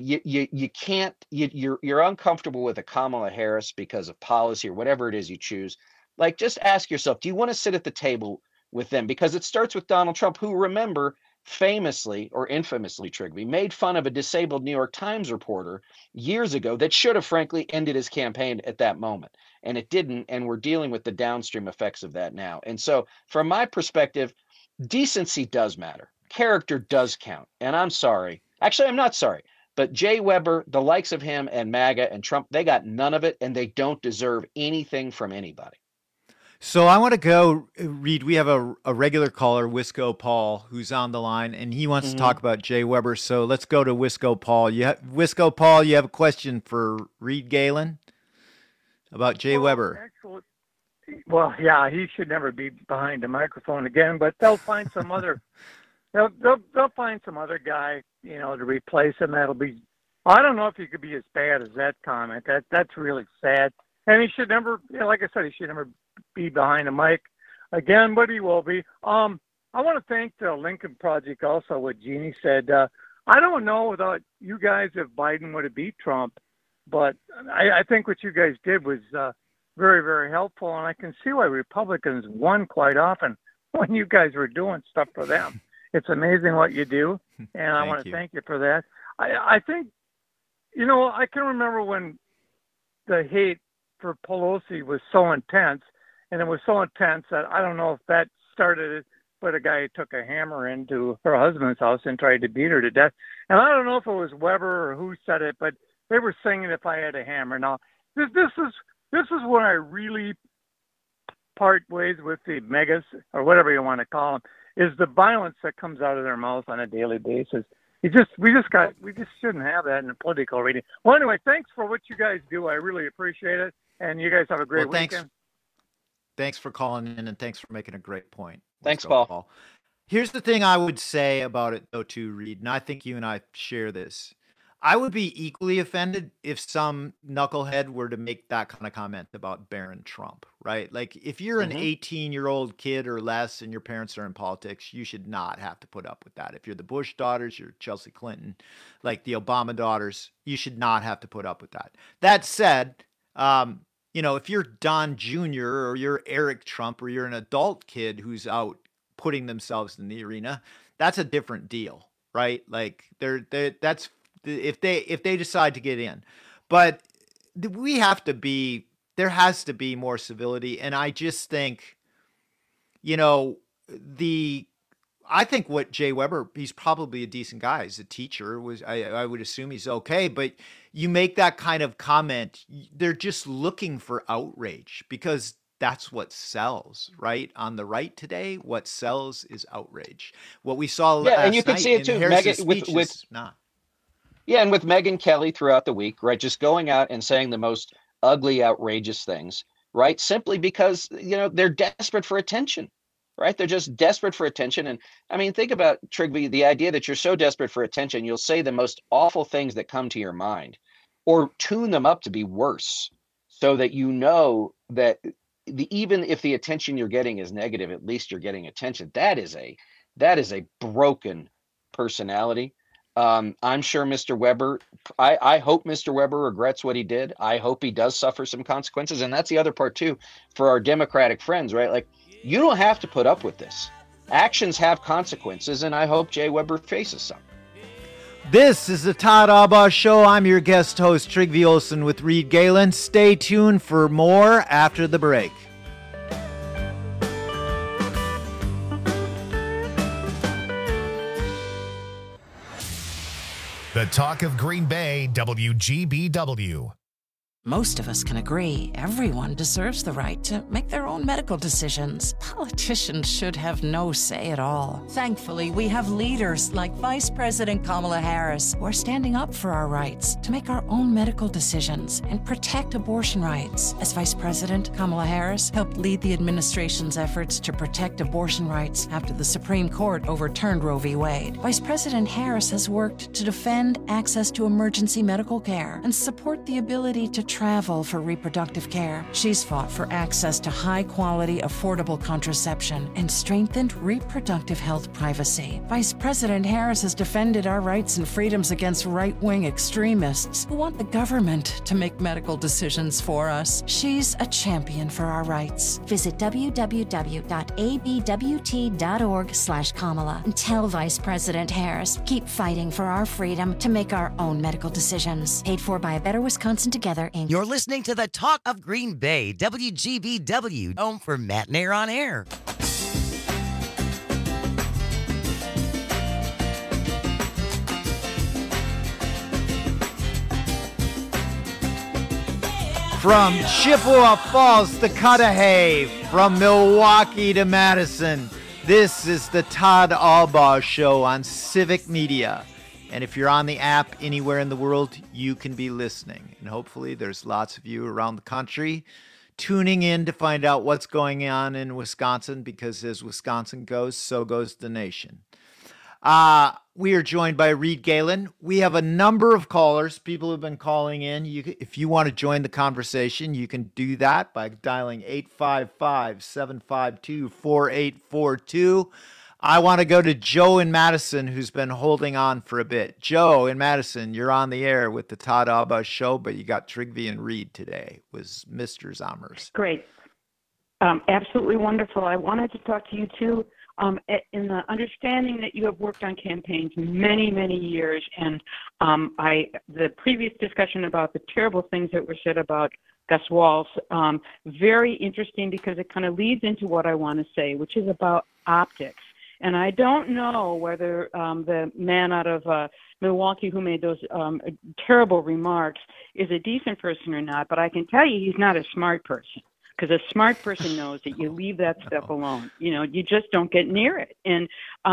you're uncomfortable with a Kamala Harris because of policy or whatever it is you choose, like, just ask yourself, do you want to sit at the table with them? Because it starts with Donald Trump, who, remember, famously or infamously, Trigby, made fun of a disabled New York Times reporter years ago that should have frankly ended his campaign at that moment. And it didn't. And we're dealing with the downstream effects of that now. And so from my perspective, decency does matter. Character does count. And I'm sorry. Actually, I'm not sorry. But Jay Weber, the likes of him and MAGA and Trump, they got none of it, and they don't deserve anything from anybody. So I want to go, Reed. We have a regular caller, Wisco Paul, who's on the line, and he wants to talk about Jay Weber. So let's go to Wisco Paul. Wisco Paul, you have a question for Reed Galen about Jay Weber. Actually, well, yeah, he should never be behind a microphone again, but they'll find some other they'll find some other guy, to replace him. That'll be, I don't know if he could be as bad as that comment. That's really sad. And he should never, like I said, he should never be behind a mic again, but he will be. I want to thank the Lincoln Project also, what Jeannie said. I don't know without you guys if Biden would have beat Trump, but I think what you guys did was very, very helpful, and I can see why Republicans won quite often when you guys were doing stuff for them. It's amazing what you do, and I want to thank you for that. I think, I can remember when the hate for Pelosi was so intense, and it was so intense that I don't know if that started it, but a guy took a hammer into her husband's house and tried to beat her to death. And I don't know if it was Weber or who said it, but they were singing "If I Had a Hammer." Now, this is where I really part ways with the megas, or whatever you want to call them, is the violence that comes out of their mouth on a daily basis. We just shouldn't have that in a political arena. Well, anyway, thanks for what you guys do. I really appreciate it, and you guys have a great weekend. Thanks for calling in, and thanks for making a great point. Thanks, Paul. Here's the thing I would say about it, though, too, Reed, and I think you and I share this. I would be equally offended if some knucklehead were to make that kind of comment about Barron Trump, right? Like, if you're an 18-year-old kid or less and your parents are in politics, you should not have to put up with that. If you're the Bush daughters, you're Chelsea Clinton, like the Obama daughters, you should not have to put up with that. That said, if you're Don Jr. or you're Eric Trump or you're an adult kid who's out putting themselves in the arena, that's a different deal, right? Like, that's if they decide to get in. But there has to be more civility. And I just think, I think what Jay Weber, he's probably a decent guy. He's a teacher. I would assume he's okay. But you make that kind of comment, they're just looking for outrage because that's what sells, right? On the right today, what sells is outrage. What we saw last night, and you can see it too, Megyn, and with Megyn Kelly throughout the week, right? Just going out and saying the most ugly, outrageous things, right? Simply because, they're desperate for attention, right? They're just desperate for attention. And I mean, think about, Trigby, the idea that you're so desperate for attention, you'll say the most awful things that come to your mind or tune them up to be worse so that that even if the attention you're getting is negative, at least you're getting attention. That is a broken personality. I'm sure Mr. Weber, I hope Mr. Weber regrets what he did. I hope he does suffer some consequences. And that's the other part too, for our Democratic friends, right? Like, you don't have to put up with this. Actions have consequences, and I hope Jay Weber faces some. This is the Todd Albaugh Show. I'm your guest host, Trygve Olsen with Reed Galen. Stay tuned for more after the break. The talk of Green Bay, WGBW. Most of us can agree everyone deserves the right to make their own medical decisions. Politicians should have no say at all. Thankfully, we have leaders like Vice President Kamala Harris who are standing up for our rights to make our own medical decisions and protect abortion rights. As Vice President, Kamala Harris helped lead the administration's efforts to protect abortion rights after the Supreme Court overturned Roe v. Wade. Vice President Harris has worked to defend access to emergency medical care and support the ability to travel for reproductive care. She's fought for access to high-quality, affordable contraception and strengthened reproductive health privacy. Vice President Harris has defended our rights and freedoms against right-wing extremists who want the government to make medical decisions for us. She's a champion for our rights. Visit www.abwt.org/Kamala and tell Vice President Harris, keep fighting for our freedom to make our own medical decisions. Paid for by A Better Wisconsin Together, Inc. You're listening to the Talk of Green Bay, WGBW, home for Matt and Air on Air. From Chippewa Falls to Cudahy, from Milwaukee to Madison, this is the Todd Albaugh Show on Civic Media. And if you're on the app anywhere in the world, you can be listening. And hopefully there's lots of you around the country tuning in to find out what's going on in Wisconsin, because as Wisconsin goes, so goes the nation. We are joined by Reed Galen. We have a number of callers. People have been calling in. If you want to join the conversation, you can do that by dialing 855-752-4842. I want to go to Joe in Madison, who's been holding on for a bit. Joe in Madison, you're on the air with the Todd Albaugh Show, but you got Trygve and Reed today. Was Mr. Zommers. Great. Absolutely wonderful. I wanted to talk to you, too, in the understanding that you have worked on campaigns many, many years, and the previous discussion about the terrible things that were said about Gus Walz, very interesting because it kind of leads into what I want to say, which is about optics. And I don't know whether the man out of Milwaukee who made those terrible remarks is a decent person or not, but I can tell you he's not a smart person, because a smart person knows that you leave that stuff alone. You know, you just don't get near it. And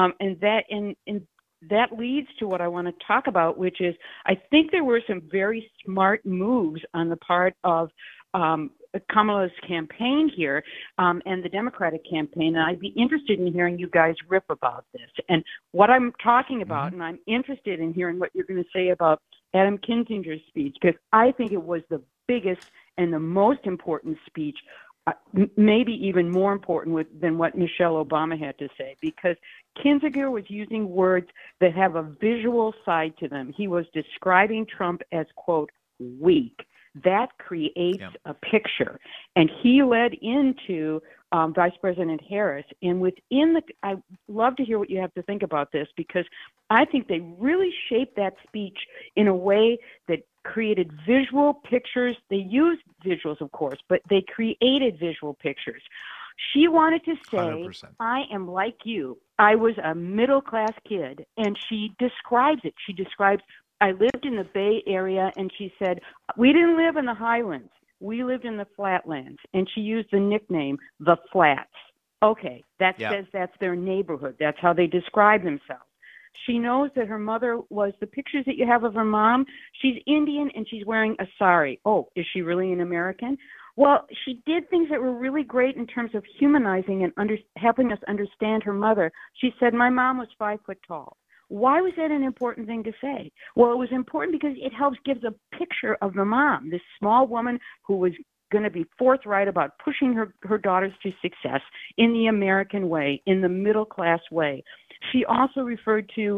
that leads to what I want to talk about, which is I think there were some very smart moves on the part of Kamala's campaign here and the Democratic campaign, and I'd be interested in hearing you guys rip about this. And what I'm talking about, and I'm interested in hearing what you're going to say about Adam Kinzinger's speech, because I think it was the biggest and the most important speech, maybe even more important than what Michelle Obama had to say, because Kinzinger was using words that have a visual side to them. He was describing Trump as, quote, weak. That creates a picture. And he led into Vice President Harris. And I'd love to hear what you have to think about this, because I think they really shaped that speech in a way that created visual pictures. They used visuals, of course, but they created visual pictures. She wanted to say, 100%. I am like you. I was a middle-class kid. And she describes it. She describes, I lived in the Bay Area, and she said, we didn't live in the highlands. We lived in the flatlands. And she used the nickname, the Flats. Okay, that says that's their neighborhood. That's how they describe themselves. She knows that her mother was, the pictures that you have of her mom, she's Indian and she's wearing a sari. Oh, is she really an American? Well, she did things that were really great in terms of humanizing and helping us understand her mother. She said, my mom was 5 foot tall. Why was that an important thing to say? Well, it was important because it gives a picture of the mom, this small woman who was going to be forthright about pushing her daughters to success in the American way, in the middle class way. She also referred to,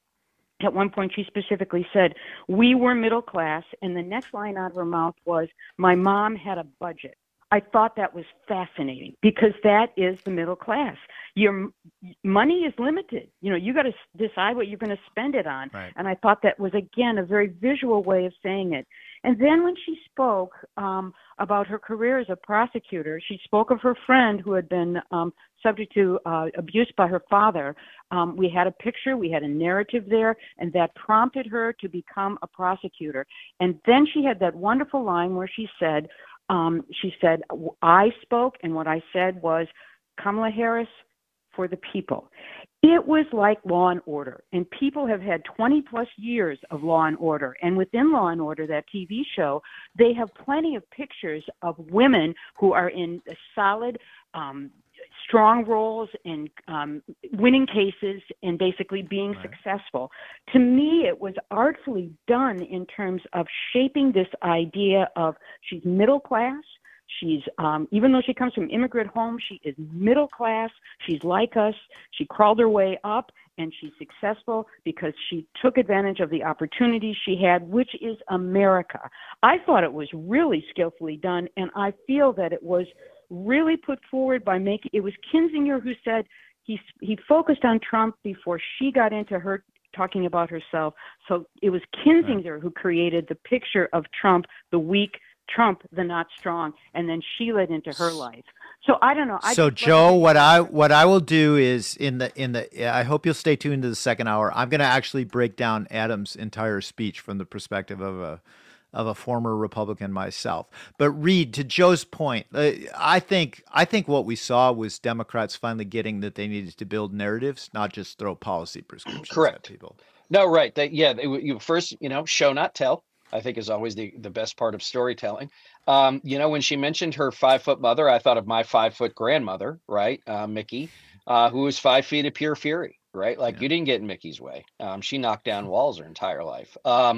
at one point she specifically said, we were middle class, and the next line out of her mouth was, my mom had a budget. I thought that was fascinating because that is the middle class. Your money is limited. You know, you got to decide what you're going to spend it on. Right. And I thought that was, again, a very visual way of saying it. And then when she spoke about her career as a prosecutor, she spoke of her friend who had been subject to abuse by her father, We had a picture, we had a narrative there, and that prompted her to become a prosecutor. And then she had that wonderful line where she said, I spoke, and what I said was, Kamala Harris for the people. It was like Law and Order, and people have had 20 plus years of Law and Order, and within Law and Order, that TV show, they have plenty of pictures of women who are in solid, strong roles in winning cases and basically being successful. To me, it was artfully done in terms of shaping this idea of she's middle class. She's, even though she comes from immigrant home, she is middle class. She's like us. She crawled her way up, and she's successful because she took advantage of the opportunities she had, which is America. I thought it was really skillfully done, and I feel that it was really put forward by it was Kinzinger who said he focused on Trump before she got into her talking about herself. So it was Kinzinger who created the picture of Trump, the weak, Trump, the not strong, and then she led into her life. So I don't know. So Joe, what I will do is I hope you'll stay tuned to the second hour. I'm going to actually break down Adam's entire speech from the perspective of a former Republican myself. But Reed, to Joe's point, I think what we saw was Democrats finally getting that they needed to build narratives, not just throw policy prescriptions at people. No, right. You first, show not tell, I think is always the best part of storytelling. When she mentioned her 5-foot mother, I thought of my 5-foot grandmother, right? Mickey, who was 5 feet of pure fury, right? You didn't get in Mickey's way. She knocked down walls her entire life.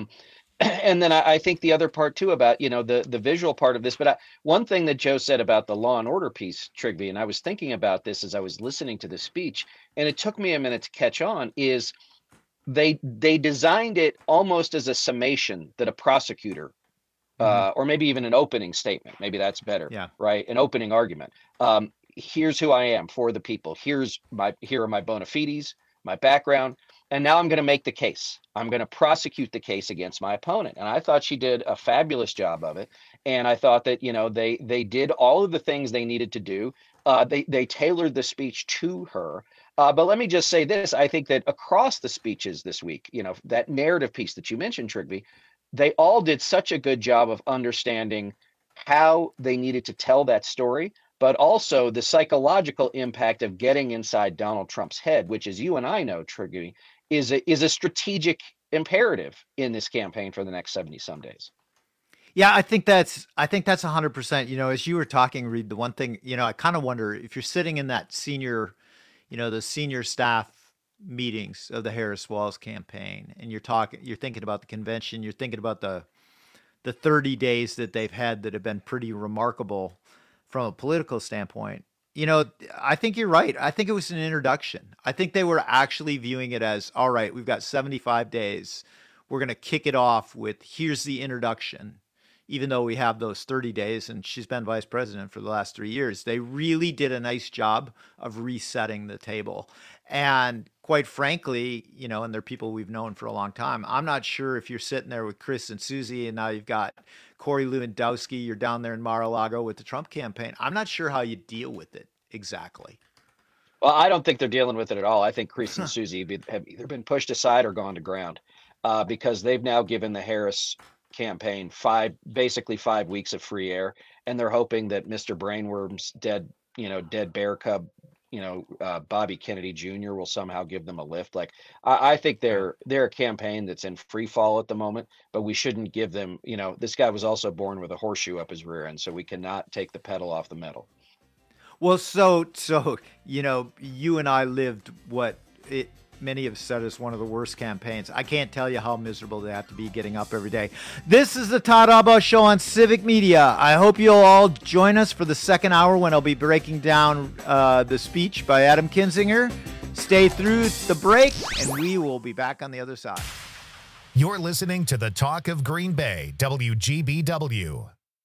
And then I think the other part too about, the visual part of this, but one thing that Joe said about the Law and Order piece, Trigby, and I was thinking about this as I was listening to the speech, and it took me a minute to catch on, is they designed it almost as a summation that a prosecutor, or maybe even an opening statement, maybe that's better, right? An opening argument. Here's who I am for the people. Here are my bona fides, my background. And now I'm going to make the case. I'm going to prosecute the case against my opponent. And I thought she did a fabulous job of it. And I thought that, they did all of the things they needed to do. They tailored the speech to her. But let me just say this. I think that across the speeches this week, that narrative piece that you mentioned, Trigby, they all did such a good job of understanding how they needed to tell that story, but also the psychological impact of getting inside Donald Trump's head, which, as you and I know, Trigby, is a strategic imperative in this campaign for the next 70-some days. Yeah, I think that's 100%. As you were talking, Reed, the one thing, I kind of wonder if you're sitting in that senior, the senior staff meetings of the Harris-Walz campaign, and you're thinking about the convention, you're thinking about the 30 days that they've had that have been pretty remarkable from a political standpoint. I think you're right. I think it was an introduction. I think they were actually viewing it as, all right, we've got 75 days. We're going to kick it off with, here's the introduction, even though we have those 30 days and she's been vice president for the last 3 years. They really did a nice job of resetting the table. And quite frankly, and they're people we've known for a long time. I'm not sure if you're sitting there with Chris and Susie and now you've got Corey Lewandowski, you're down there in Mar-a-Lago with the Trump campaign. I'm not sure how you deal with it exactly. Well, I don't think they're dealing with it at all. I think Chris and Susie have either been pushed aside or gone to ground because they've now given the Harris campaign basically 5 weeks of free air, and they're hoping that Mr. Brainworm's dead bear cub, Bobby Kennedy Jr. will somehow give them a lift. I think they're a campaign that's in free fall at the moment, but we shouldn't give them, this guy was also born with a horseshoe up his rear end, so we cannot take the pedal off the metal. Well, so you and I lived many have said is one of the worst campaigns. I can't tell you how miserable they have to be getting up every day. This is the Todd Albaugh Show on Civic Media. I hope you'll all join us for the second hour when I'll be breaking down the speech by Adam Kinzinger. Stay through the break, and we will be back on the other side. You're listening to the Talk of Green Bay, WGBW.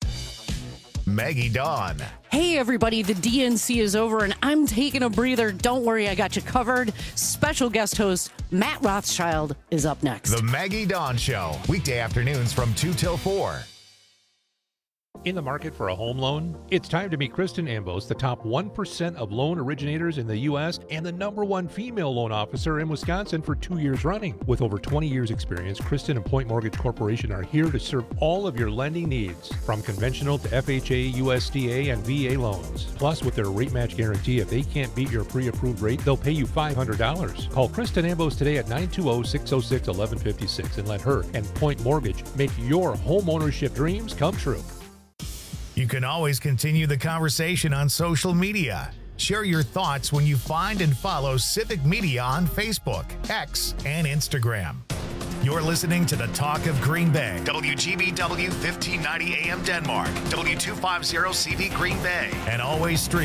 Maggie Dawn. Hey everybody, the DNC is over and I'm taking a breather. Don't worry, I got you covered. Special guest host Matt Rothschild is up next. The Maggie Dawn Show, weekday afternoons from 2 till 4. In the market for a home loan? It's time to meet Kristen Ambos, the top 1% of loan originators in the U.S. and the #1 female loan officer in Wisconsin for 2 years running. With over 20 years experience, Kristen and Point Mortgage Corporation are here to serve all of your lending needs, from conventional to FHA, USDA, and VA loans. Plus, with their rate match guarantee, if they can't beat your pre-approved rate, they'll pay you $500. Call Kristen Ambos today at 920-606-1156 and let her and Point Mortgage make your home ownership dreams come true. You can always continue the conversation on social media. Share your thoughts when you find and follow Civic Media on Facebook, X, and Instagram. You're listening to the Talk of Green Bay. WGBW 1590 AM Denmark, W250 CV Green Bay, and always stream